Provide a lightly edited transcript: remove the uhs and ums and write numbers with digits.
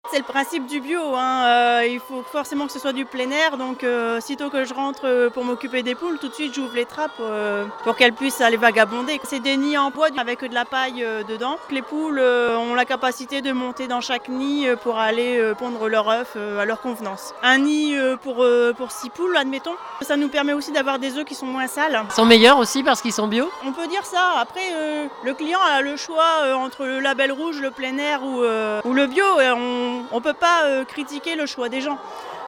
C'est le principe du bio, il faut forcément que ce soit du plein air, donc sitôt que je rentre pour m'occuper des poules, tout de suite j'ouvre les trappes pour qu'elles puissent aller vagabonder. C'est des nids en bois avec de la paille dedans. Les poules ont la capacité de monter dans chaque nid pour aller pondre leurs œufs à leur convenance. Un nid pour 6 poules, admettons, ça nous permet aussi d'avoir des œufs qui sont moins sales. Ils sont meilleurs aussi parce qu'ils sont bio? On peut dire ça. Après, le client a le choix entre le label rouge, le plein air ou le bio. On ne peut pas critiquer le choix des gens.